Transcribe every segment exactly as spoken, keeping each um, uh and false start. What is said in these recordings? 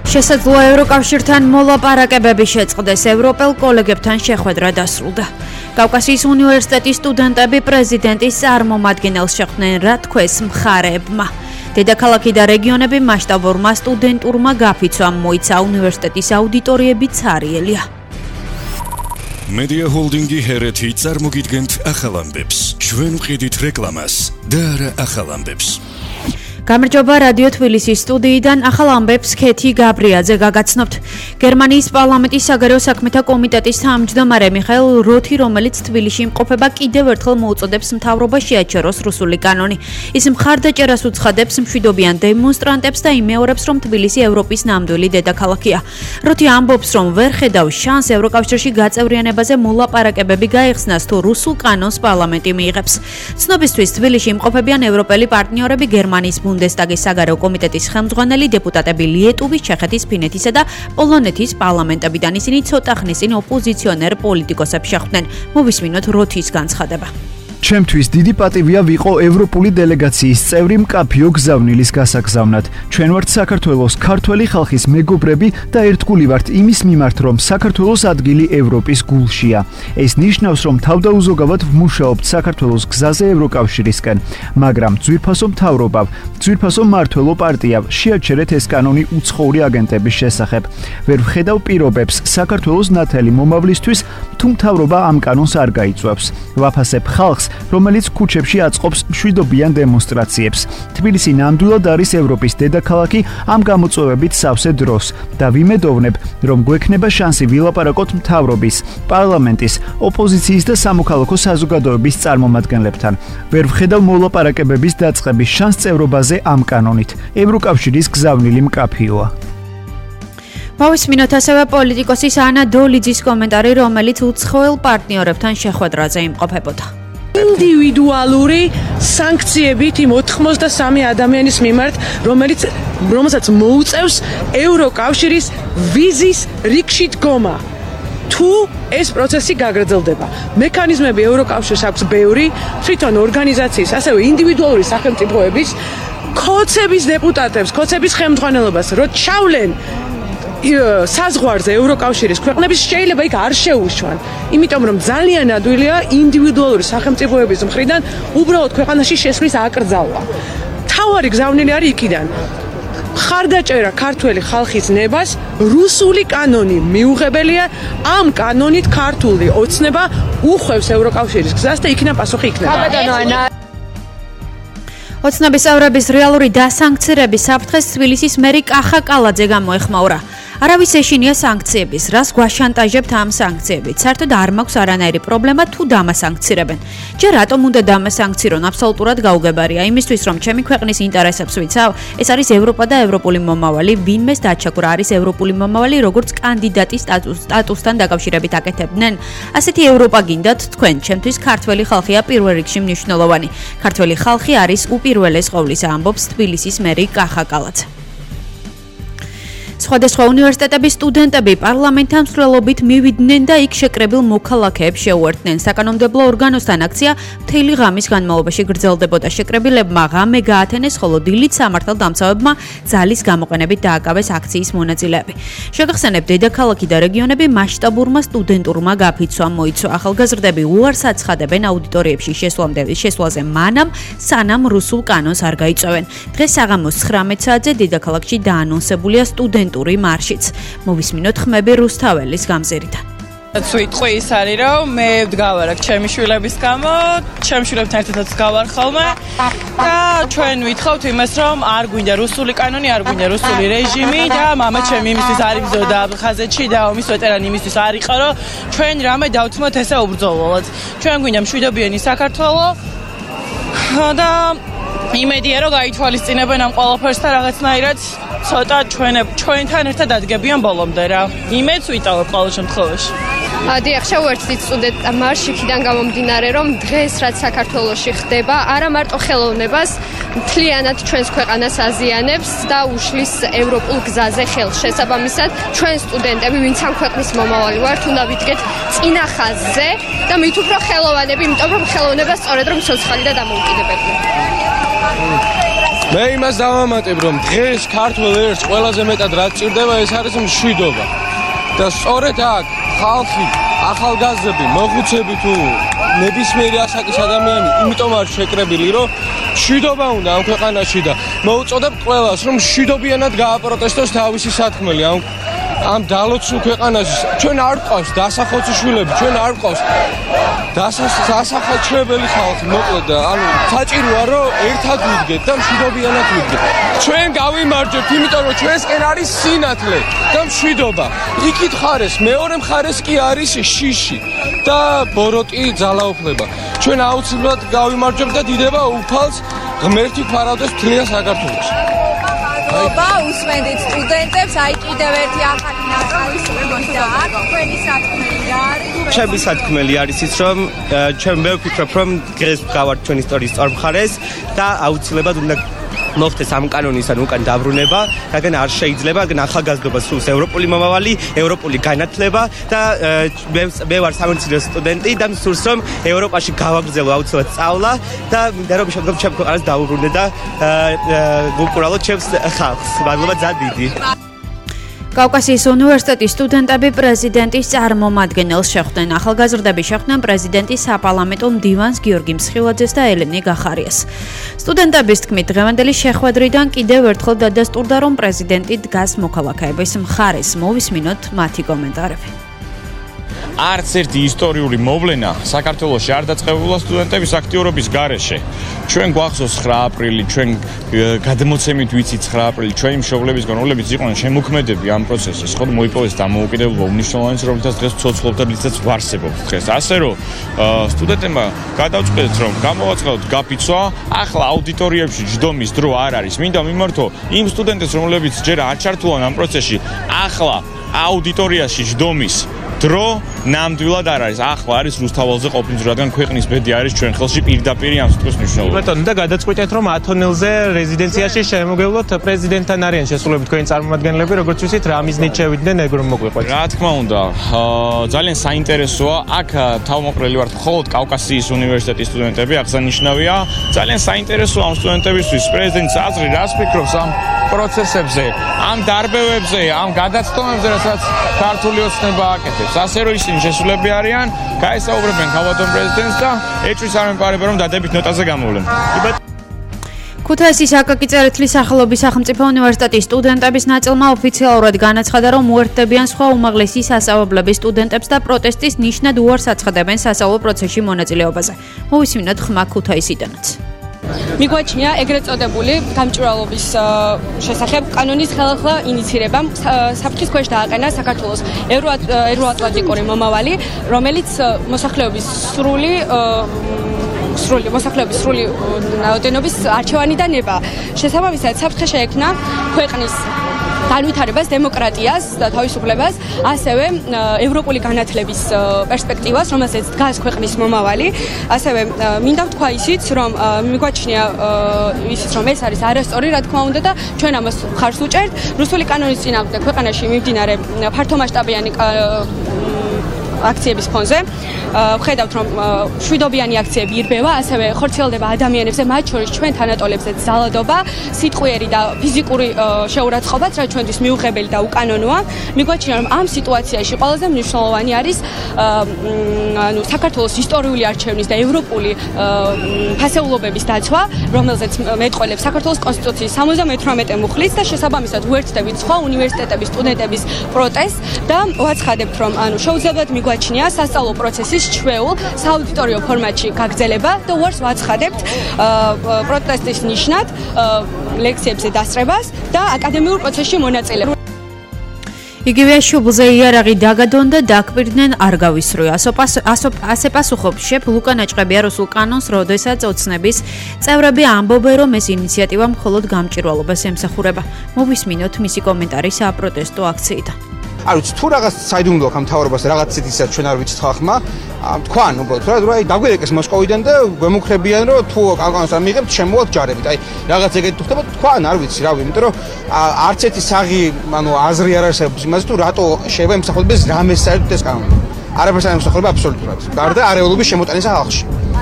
შესაძლოა ევროკავშირთან მოლაპარაკებები შეწყდეს, ევროპელ კოლეგებთან შეხვედრა დასრულდა. კავკასიის უნივერსიტეტის სტუდენტები პრეზიდენტის წარმომადგენელს შეხვდნენ, რა თქვეს მხარეებმა. დედაქალაქი და რეგიონები მასშტაბურმა სტუდენტურმა გაფიცვამ მოიცა, უნივერსიტეტის აუდიტორიები ცარიელია. Media Holdingi ჰერეთი წარმოგიდგენთ ახალ ამბებს. ჩვენ ვყიდით რეკლამას და არა ახალ ამბებს. გამარჯობა, რადიო თბილისის სტუდიიდან ახალ ამბებს ქეთი გაბრიაძე გაგაცნობთ. გერმანიის პარლამენტის საგარეო საქმეთა კომიტეტის თავმჯდომარე მიხაილ როთი, რომელიც თბილისში იმყოფება, კიდევ ერთხელ მოუწოდებს მთავრობას შეაჩეროს რუსული კანონი. ის მხარდაჭერას უცხადებს მშვიდობიან დემონსტრანტებს და იმეორებს, რომ თბილისი ევროპის ნამდვილი დედაქალაქია. როთი ამბობს, რომ ვერ ხედავს შანსს ევროკავშირში გაწევრიანებაზე მოლაპარაკებები გაიხსნას, თუ რუსულ კანონს პარლამენტი მიიღებს. ცნობისთვის თბილისში იმყოფებიან ევროპელი პარტნიორები, გერმანიის ბუნდესტაგის საგარეო კომიტეტის ხელმძღვანელი დეპუტატები ლიეტუვის, ჩეხეთის, ფინეთისა და პოლონეთის პარლამენტებიდან. ისინი ცოტა ხნის წინ ოპოზიციონერ პოლიტიკოსებს შეხვდნენ. მოვისმინოთ როთის განცხადება. ჩემთვის დიდი პატივია ვიყო ევროპული დელეგაციის წევრი მკაფიო გზავნილის გასაგზავნად. ჩვენ ვართ საქართველოს ქართველი ხალხის მეგობრები და ერთგული ვართ იმის მიმართ, რომ საქართველოს ადგილი ევროპის გულშია. ეს ნიშნავს, რომ თავდაუზოგავად ვმუშაობთ საქართველოს გზაზე ევროკავშირისკენ, მაგრამ ძვირფასო მთავრობამ, ძვირფასო მმართველო პარტიამ შეაჩერეთ ეს კანონი უცხოური აგენტების შესახებ. ვერ ვხედავ პირობებს საქართველოს ნათელი მომავლისთვის, თუ მთავრობა ამ კანონს არ გაიწვევს. ვაფასებ ხალხს, რომელიც ქუჩებში აწყობს მშვიდობიან დემონსტრაციებს. თბილისი ნამდვილად არის ევროპის დედაქალაქი ამ გამოწვევებით სავსე დროს და ვიმედოვნებ, რომ გვექნება შანსი ვილაპარაკოთ მთავრობის, პარლამენტის, ოპოზიციის და სამოქალაქო საზოგადოების წარმომადგენლებთან. ვერ ვხედავ მოლაპარაკებების დაწყების შანსს წევრობაზე ამ კანონით. ევროკავშირის გზავნილი მკაფიოა. მოვისმინოთ ასევე პოლიტიკოსის ანა დოლიძის კომენტარი, რომელიც უცხოელ პარტნიორებთან შეხვედრაზე იმყოფებოდა. ინდივიდუალური სანქციებით იმ ოთხმოცდასამი ადამიანის მიმართ, რომელიც რომელსაც მოუწევს ევროკავშირის ვიზის რიგში დგომა. თუ ეს პროცესი გაგრძელდება, მექანიზმები ევროკავშირს აქვს ბევრი, თვითონ ორგანიზაციის, ასევე ინდივიდუალური სახელმწიფოების, ქოცების დეპუტატებს, ქოცების ხელმძღვანელობას რო ჩავლენ საზღვარზე ევროკავშირის ქვეყნების, შეიძლება იქ არ შეუშვან, იმიტომ რომ ძალიან ადვილია ინდივიდუალური სახელმწიფოების მხრიდან უბრალოდ ქვეყანაში შესვლის აკრძალვა. თავარი გზავნილი არის იქიდან. მხარდაჭერა ქართველი ხალხის ნებას, რუსული კანონი მიუღებელია, ამ კანონით ქართული ოცნება უხვევს ევროკავშირის გზას და იქიდან პასუხი იქნება. ოცნების წევრების რეალური დასანქცირების საფრთხეს თბილისის მერი კახა კალაძე გამოეხმაურა. არავის ეშინია სანქციების, რას გვაშანტაჟებთ ამ სანქციებით. საერთოდ არ მაქვს არანაირი პრობლემა თუ დამასანქცირებენ. ჯერ რატომ უნდა დამასანქცირონ, აბსოლუტურად გაუგებარია. იმისთვის, რომ ჩემი ქვეყნის ინტერესებს ვიცავ, ეს არის ევროპა და ევროპული მომავალი, ვინმეს დაჩაგვრა არის ევროპული მომავალი, როგორც კანდიდატის სტატუსთან დაკავშირებით აკეთებდნენ. ასეთი ევროპა გინდათ თქვენ, ჩემთვის ქართველი ხალხია პირველ რიგში მნიშვნელოვანი. ქართველი ხალხი არის უპირველეს ყოვლისა, ამბობს თბილისის მერი კახა კალაძე. სხვადასხვა უნივერსიტეტების სტუდენტები პარლამენტთან მსვლელობით მივიდნენ და იქ შეკრებილ მოქალაქეებს შეუერთდნენ. საკანონმდებლო ორგანოსთან აქცია მთელი ღამის განმავლობაში გრძელდებოდა. შეკრებილებმა ღამე გაათენეს, ხოლო დილით სამართალდამცავებმა ძალის გამოყენებით დააკავეს აქციის მონაწილეები. შეგახსენებთ, დედაქალაქი და რეგიონები მასშტაბურმა სტუდენტურმა გაფიცვამ მოიცვა. ახალგაზრდები უარს აცხადებენ აუდიტორიებში შესვლამდე შესვლაზე მანამ, სანამ რუსულ კანონს არ გაიწვევენ. დღეს საღამოს ცხრამეტ საათზე დედაქალაქში დაანონსებულია სტუდენტ მარშიც. მოვისმინოთ ხმები რუსთაველის გამზირიდან. სიტყვი ის არის, რომ მე ვდგავარ აქ ჩემი შვილების გამო, ჩემი შვილებთან ერთადაც ვდგავარ ხოლმე და ჩვენ ვითხოვთ იმას, რომ არ გვინდა რუსული კანონი, არ გვინდა რუსული რეჟიმი და მამა ჩემი იმისთვის არ იბრძოდა აფხაზეთში და ომის ვეტერანი იმისთვის არ იყო, რომ ჩვენ რამე დავთმოთ ესე უბრძოლოთ. ჩვენ გვინდა მშვიდობიანი საქართველო და იმედია, რომ გაითვალისწინებენ ამ ყველაფერს და რაღაცნაირად ცოტა ჩვენთან ერთად ადგებიან ბოლომდე რა. იმედს ვიტოვებ ყოველ შემთხვევაში. დიახ, შევერთდით სტუდენტთა მარშიდან გამომდინარე, რომ დღეს რაც საქართველოში ხდება, არა მარტო ხელოვნებას, მთლიანად ჩვენს ქვეყანას აზიანებს და უშლის ევროპულ გზაზე ხელს. შესაბამისად, ჩვენ სტუდენტები, ვინც ამ ქვეყნის მომავალი ვართ, უნდა ვიდგეთ წინა ხაზზე და მით უფრო ხელოვანები, იმიტომ რომ ხელოვნება სწორედ რომ ცოცხალი და დამოუკიდებელი. მე იმას დავამატებ, რომ დღეს ქართველ ერთს ყველაზე მეტად რაც ჭირდება, ეს არის მშვიდობა. და სწორედ აქ ხალხი, ახალგაზრდები, მოხუცები თუ ნებისმიერი ასაკის ადამიანი, იმიტომ არის შეკრებილი, რომ მშვიდობა უნდა ამ ქვეყანაში და მოუწოდებ ყველას, რომ მშვიდობიანად გააპროტესტოს თავისი სათქმელი ამ ამ დალოცულ ქვეყანაში. ჩვენ არ გვყავს დასახოცი შვილები, ჩვენ არ გვყავს დასახაჩრებელი ხალხი, მოკლედ, ანუ საჭიროა რომ ერთად ვიდგეთ და მშვიდობიანად ვიდგეთ. ჩვენ გავიმარჯვებთ, იმიტომ რომ ჩვენსკენ არის სინათლე და მშვიდობა. იქით ხარეს, მეორე მხარეს კი არის შიში და ბოროტი ძალაუფლება. ჩვენ აუცილებლად გავიმარჯვებთ და დიდება უფალს ღმერთი ფარავდეს მთლიან საქართველოს. Ba usmendit სტუდენტებს აი კიდევ ერთი ახალი ნახალისობები და აქ თქვენი სათქმელი არის. ჩემი სათქმელი არის ის რომ ჩვენ მე ვფიქრობ რომ დღეს გავართ ჩვენი ისტორიის სწორ მხარეს და აუცილებლად უნდა მოხდეს ამ კანონისგან უკან დაბრუნება, რადგან არ შეიძლება რადგან ახალგაზრდობა სულს ევროპული მომავალი, ევროპული განათლება და მე ვარ სამეცნიერო სტუდენტი და მსურს რომ ევროპაში გავაგრძელო აუცილებლად სწავლა და მინდა რომ შემდგომ ჩემ ქვეყანას დავუბრუნდე და ვუყურულო ჩემს ხალხს. მადლობა ძალიან დიდი. კავკასიის უნივერსიტეტის სტუდენტები პრეზიდენტის წარმომადგენელს შეხვდნენ. ახალგაზრდები შეხვდნენ პრეზიდენტის საპარლამენტო მდივანს გიორგი მსხილაძეს და ელენე გახარიას. სტუდენტების თქმით, დღევანდელი შეხვედრიდან კიდევ ერთხელ დადასტურდა, რომ პრეზიდენტი დგას მოქალაქეების მხარეს. მოვისმინოთ მათი კომენტარები. არც ერთი ისტორიული მოვლენა საქართველოში არ დაწყებულა სტუდენტების აქტიურობის გარეშე. ჩვენ გვახსოვს ცხრა აპრილი, ჩვენ გადმოცემით ვიცით ცხრა აპრილი, ჩვენი მშობლების განმავლობებით იყვნენ შემოქმედები ამ პროცესის, ხო მოიპოვეს დამოუკიდებლობა უნიშნელოვანეს, რომელთაც დღეს ცოცხლობ და რითაც ვარსებობთ დღეს. ასე რომ სტუდენტებმა გადავწყვეტთ, რომ გამოვაწყდოთ გაფიცვა, ახლა აუდიტორიებში ჯდომის დრო არ არის. მინდა მიმართო იმ სტუდენტებს, რომლებიც ჯერ არ ჩართულან ამ პროცესში, ახლა აუდიტორიაში ჯდომის დრო ნამდვილად არ არის. ახლა არის რუსთაველზე ყოფნის, რადგან ქვეყნის ბედი არის ჩვენ ხელში პირდაპირ ამ სიტყვის მნიშვნელობა. ბატონო, და გადაწყვეტეთ, რომ ათონელზე რეზიდენციაში შემოგევლოთ პრეზიდენტთან არიან შესულები თქვენი წარმომადგენლები, როგორც ვიცით, რა მიზნით შევიდნენ ეგ რომ მოგვიყვეთ. რა თქმა უნდა, ძალიან საინტერესოა. აქ თავმოყრილი ვართ მხოლოდ კავკასიის უნივერსიტეტის სტუდენტები, აღსანიშნავია. ძალიან საინტერესოა ამ სტუდენტებისთვის პრეზიდენტის აზრი, რას ფიქრობს ამ პროცესებზე, ამ დარბევებზე, ამ გადაცდომებზე, რასაც ქართული ოცნება აკეთებს. ასე რომ ისინი შესულები არიან, გაესაუბრებენ ქალბატონ პრეზიდენტს და ეჭვის არ მეპარება რომ დადებით ნოტაზე გამოვლენ. ქუთაისის აკაკი წერეთლის სახელობის სახელმწიფო უნივერსიტეტის სტუდენტების ნაწილმა ოფიციალურად განაცხადა, რომ უერთდებიან სხვა უმაღლესი სასწავლებლების სტუდენტებს და პროტესტის ნიშნად უარს აცხადებენ სასწავლო პროცესში მონაწილეობაზე. მოვისმინოთ ხმა ქუთაისიდანაც. მიგვაჩნია ეგრეთ წოდებული გამჭვირვალობის შესახებ კანონის ხელახლა ინიცირება საფრთხის ქვეშ დააყენა საქართველოს ევროატლანტიკური მომავალი, რომელიც მოსახლეობის სრული სრული მოსახლეობის სრული რაოდენობის არჩევანიდან ნება. შესაბამისად, საფრთხე შეექმნა ქვეყნის განვითარებას, დემოკრატიას და თავისუფლებას, ასევე ევროპული განათლების პერსპექტივას, რომელზეც დგას ქვეყნის მომავალი. ასევე მინდა ვთქვა ისიც, რომ მიგვაჩნია ისიც, რომ ეს არის არასწორი, რა თქმა უნდა და ჩვენ ამას მხარს უჭერთ. რუსული კანონის წინააღმდეგ ქვეყანაში მიმდინარე ფართომასშტაბიანი აქციების ფონზე ვხედავთ, რომ შვიდობიანი აქციები ირბევა, ასევე ხორციელდება ადამიანებზე, მათ შორის ჩვენ თანატოლებზეც ზალადობა, სიტყვიერი და ფიზიკური შეურაცხყოფაც, რაც ჩვენთვის მიუღებელი და უკანონოა. მიგვაჩნია, რომ ამ სიტუაციაში ყველაზე მნიშვნელოვანი არის ანუ საქართველოს ისტორიული არჩევნის და ევროპული ფასეულობების დაცვა, რომელზეც მეტყველებს საქართველოს კონსტიტუციის სამოცდამეთვრამეტე მუხლიც და შესაბამისად უერთდებით სხვა უნივერსიტეტების სტუდენტების პროტესტს და ვაცხადებთ, რომ ანუ შეუძლებელად მიგვაჩნია სასწავლო პროცესის ჩვეულ სააუდიტორიო ფორმატში გაგრძელება და უარს ვაცხადებთ პროტესტის ნიშნად ლექციებზე დასწრებას და აკადემიურ პროცესში მონაწილეობას. იგივე შუბლზე იარაღი დაგადონ და დაკპირდნენ არ გავისროა. ასე პასუხობს შეფ ლუკა ნაჭყებია რუსულ კანონს, როდესაც ოცნების წევრები ამბობენ, რომ ეს ინიციატივა მხოლოდ გამჭვირვალობას ემსახურება. მოვისმინოთ მისი კომენტარი საპროტესტო აქციიდან. არ ვიცი თუ რაღაც საიდუმლო აქვს ამ თავრობას რაღაც ისეთ ჩვენ არ ვიცით ხალხმა თქვან უბრალოდ რა აი დაგვერეკეს მოსკოვიდან და გვემუქრებიან რომ თუ კავკასიას არ მიიღებთ შემოვალთ ჯარებით აი რაღაც ეგეთი თუ ხდება თქვან არ ვიცი რავი იმიტომ რომ არც ერთი საღი ანუ აზრი არ არსებობს იმაზე თუ რატო შეიძლება იმსახურდეს რამეს საერთოდ ეს კანონი არაფერს არ იმსახურება აბსოლუტურად გარდა არეულობის შემოტანისა ხალხში თუ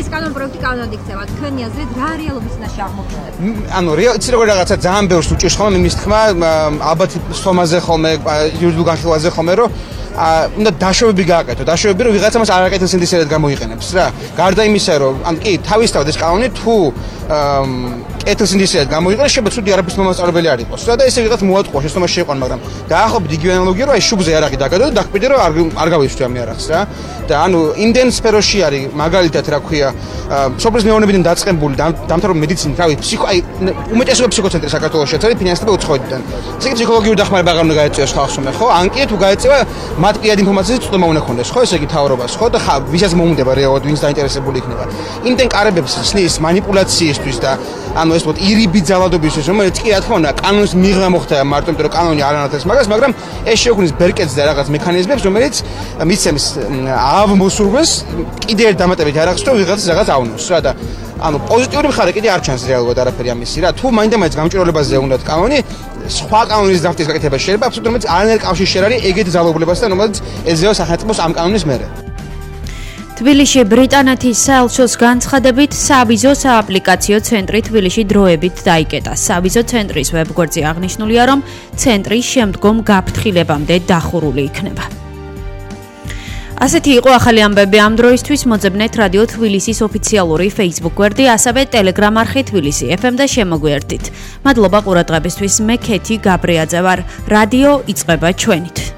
ეს კანონპროექტი კანონად იქცევა. თქვენი აზრით რა რეალობის წინაშე აღმოჩნდება? ანუ რეალიც როგორ რაღაცა ძალიან ბევრს უჭირს ხოლმე მის თქმა, ალბათ სხომაზე ხოლმე, იურიდიულ განხილვაზე ხოლმე, რომ უნდა დაშოვები გააკეთო, დაშოვები რომ ვიღაცა მას არაკეთილ სინდისიერად გამოიყენებს რა. გარდა იმისა, რომ ან კი თავისთავად ეს კანონი თუ კეთილ სინდისიერად გამოიყენებს, შეიძლება ცუდი არაფრის მომასწავლებელი არ იყოს. რა და ესე ვიღაც მოატყუა შეცდომაში შეყვან, მაგრამ დაახლოებით იგივე ანალოგია რომ აი შუბზე არაღი დაგადო და დაგკვირდე რომ არ არ გავისვრი ამ არახს რა. და ანუ იმდენ სფეროში არის მაგალითად რა ქვია, სოფლის მეურნეობიდან დაწყებული დამთავრებული მედიცინით, რავი, ფსიქო აი უმეტესობა ფსიქოცენტრი საქართველოში არის ფინანსდება უცხოეთიდან. ესე იგი ფსიქოლოგიური დახმარება აღარ უნდა გაეწევას ხალხს მე ხო? ან კი თუ გაეწევა მათ პირად ინფორმაციაზე წვდომა უნდა ქონდეს ხო ესე იგი თავრობას ხო და ხა ვისაც მოუნდება რეალურად ვინც დაინტერესებული იქნება იმდენ კარებებს ხსნის манипуляციისთვის და ანუ ეს ვთქვათ ირიბი ძალადობისთვის რომელიც კი რა თქმა უნდა კანონის მიღმა მოხდა მარტო იმიტომ რომ კანონი არ ანათებს მაგას მაგრამ ეს შეუქმნის ბერკეტს და რაღაც მექანიზმებს რომელიც მიცემს ავმოსურვეს კიდე ერთ დამატებით არახს რომ ვიღაცას რაღაც ავნოს რა და ანუ პოზიტიური მხარე კიდე არ ჩანს რეალურად არაფერი ამისი რა თუ მაინდა-მაინც გამჭვირვალებაზე უნდა კანონი სხვა კანონის დაფტის გაკეთება შეიძლება აბსოლუტურად რომელიც არანაირ კავშირში არ არის ეგეთ ძალაუფლებასთან რომელიც ეძება სახელმწიფოს ამ კანონის მერე თბილისში ბრიტანეთის საელჩოს განცხადებით სავიზო სააპლიკაციო ცენტრი თბილისში დროებით დაიკეტა. სავიზო ცენტრის ვებგვერდზე აღნიშნულია, რომ ცენტრი შემდგომ გაფრთხილებამდე დახურული იქნება. ასეთი იყო ახალი ამბები ამ დროისთვის. მოძებნეთ რადიო თბილისის ოფიციალური Facebook გვერდი, ასევე Telegram არხი თბილისი ეფ ემ და შემოგვიერთდით. მადლობა ყურადღებისთვის. მე ქეთი გაბრიაძე ვარ. რადიო იწყება ჩვენით.